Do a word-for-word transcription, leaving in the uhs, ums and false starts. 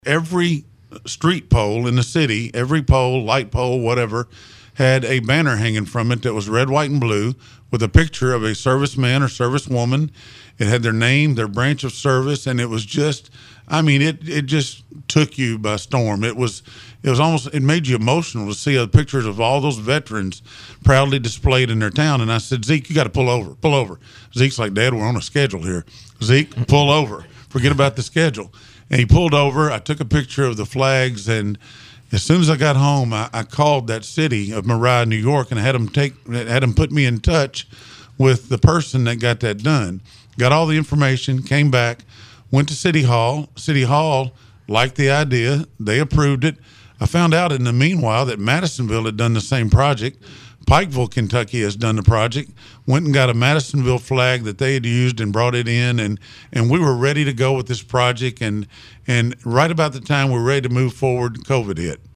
Every street pole in the city, every pole, light pole, whatever, had a banner hanging from it that was red, white, and blue with a picture of a serviceman or servicewoman. It had their name, their branch of service, and it was just, I mean, it it just took you by storm. It was, it was almost, it made you emotional to see the pictures of all those veterans proudly displayed in their town. And I said, Zeke, you got to pull over, pull over. Zeke's like, Dad, we're on a schedule here. Zeke, pull over. Forget about the schedule. And he pulled over. I took a picture of the flags, and as soon as I got home, I, I called that city of Mariah, New York, and I had them take, had them put me in touch with the person that got that done. Got all the information, came back, went to City Hall. City Hall liked the idea. They approved it. I found out in the meanwhile that Madisonville had done the same project. Pikeville, Kentucky has done the project, went and got a Madisonville flag that they had used and brought it in, and and we were ready to go with this project, and and right about the time we were ready to move forward, COVID hit.